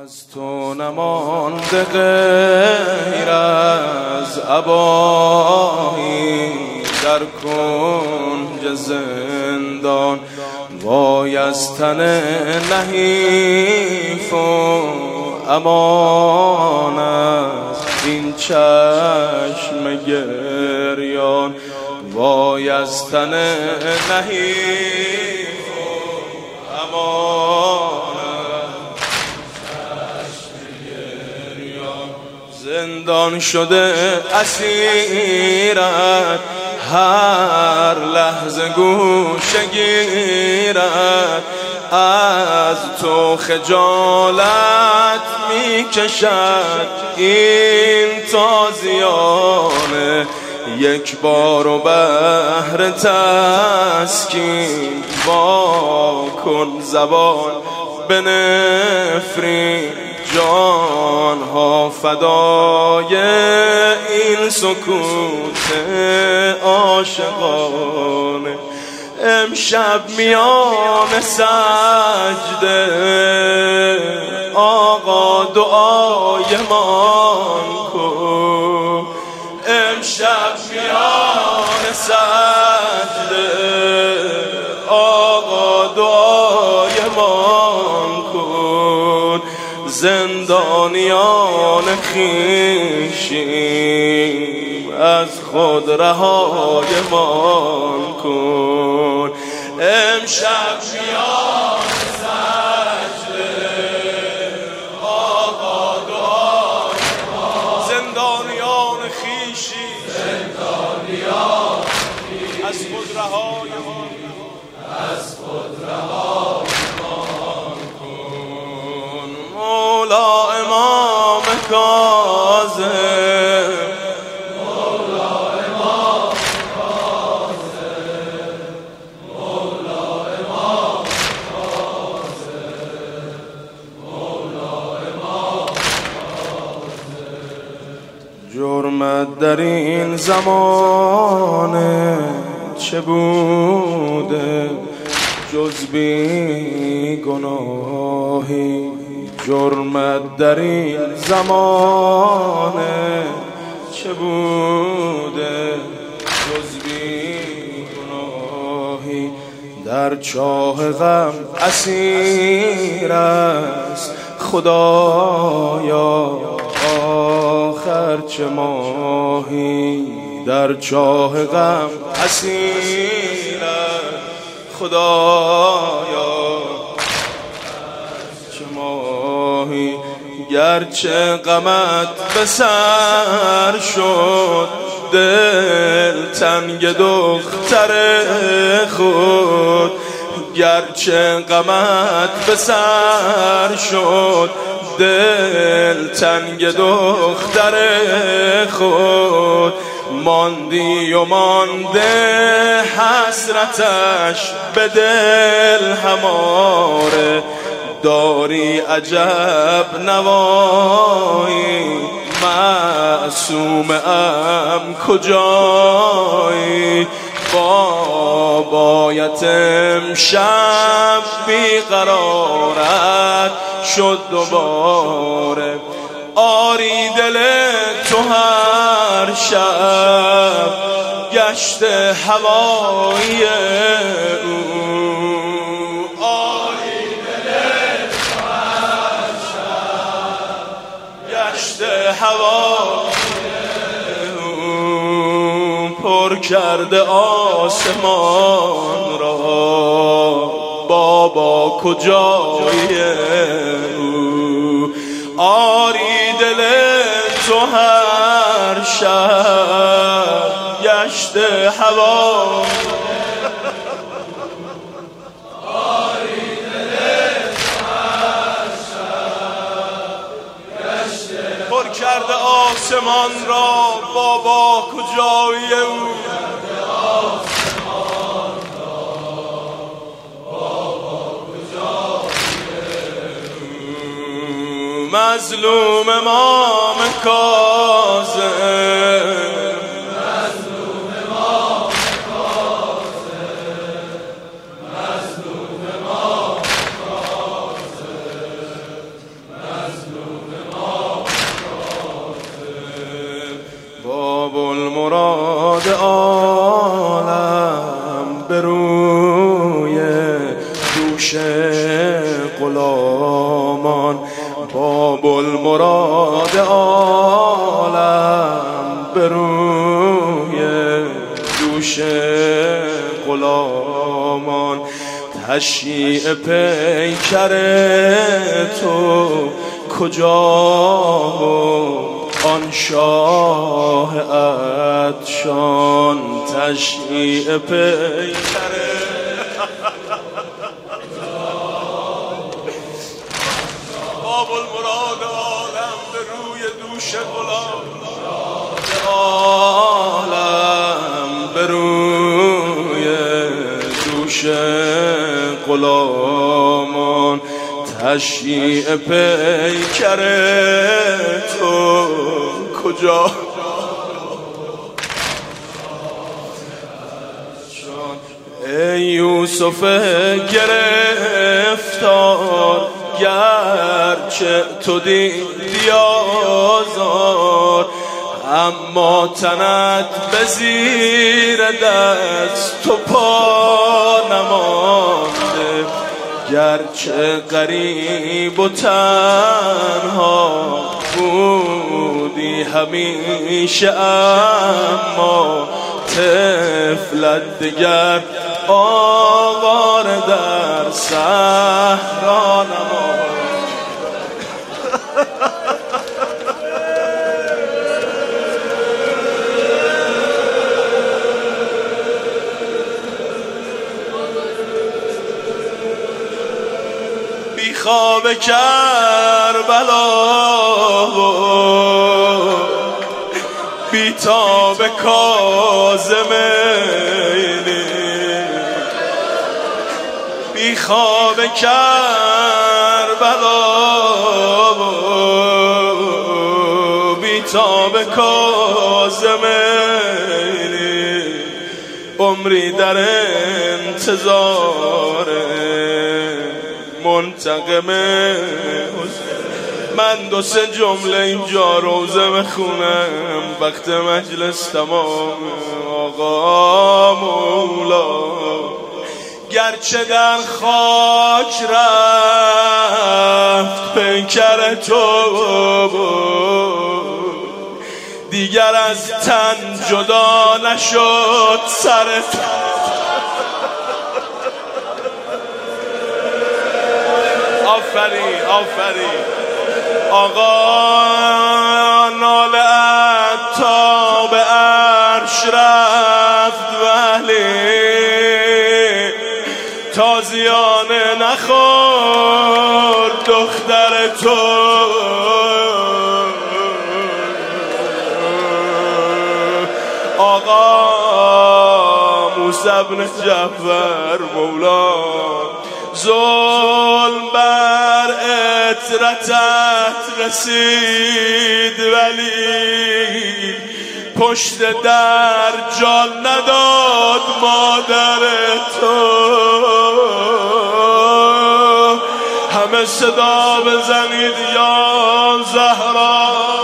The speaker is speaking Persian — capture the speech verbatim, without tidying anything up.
از تو نمانده غیر از اباهی در کنج زندان، وای از تن نحیف و امان از این چشم گریان، وای از تن نحیف و امان زندان شده اسیرت، هر لحظه گوشه گیرد، از تو خجالت میکشد این تازیانه، یک بار و بهر تسکین با کن زبان به نفرین، جان ها فدای این سکوت عاشقانه. امشب میان سجده آقا دعای مان کن، امشب میان سجده آقا دعای مان کن، زندانیان خویشیم از خود رهای مان کن، امشب میان سجده آقا دعای مان، زندانیان خویشیم زندانیان از خود رهای مان، از خود رهای مان کن. مولا امام کاظم، مولا امام کاظم، مولا امام کاظم، مولا امام کاظم. جرمت در این زمانه چه بوده جز بی گناهی، جرمت در این زمانه چه بوده جز بی گناهی، در چاه غم اسیر است خدایا آخر چه ماهی، در چاه غم اسیر است خدایا چه ماهی، گرچه غمت به سر شد دل تنگ دختر خود، گرچه غمت به سر شد دل تنگ دختر خود، ماندی و مانده حسرتش به دل هماره، داری عجب نوایی معصوم ام کجایی، بابایت امشب بیقرارت شد دوباره، آری دل تو هر شب گشت هوایی او، آری دل تو هر شب گشت هوایی او، پر کرده آسمان را بابا کجایی او، آری دل تو هر شب گشت هوا، آری دل تو هر شب گشت پر کرده آسمان را بابا کجایی او، مظلوم امام کاظم، مظلوم امام کاظم، مظلوم امام کاظم، باب المراد عالم به روی دوش غلامان تشییع پیکر تو کجا آن شاه عطشان تشییع پیکر باب المراد عالم به روی دوش غلام عالم به روی دوش غلامان تشییع پیکر تو کجا ای یوسف گرفتار گرچه تو دیدی آزار اما تنت به زیر دست تو پا نمانده گرچه غریب و تنها بودی همیشه اما طفلت دگر آوار در صحرا نماند بی خواب کربلا بی تاب کاظمینی بی خواب کربلا بی تاب کاظمینی عمری در انتظار منتقم من دو سه جمله اینجا روزه بخونم وقت مجلس تمام آقا مولا گرچه در خاک رفت پیکر تو دیگر از تن جدا نشد سرت آفرین آفرین آقا ناله تا به عرش رفت ولی تازیانه نخورد دختر تو آقا موسی بن جعفر مولا ظلم بر اطرتت رسید ولی پشت در جان نداد مادر تو همه صدا بزنید یا زهرا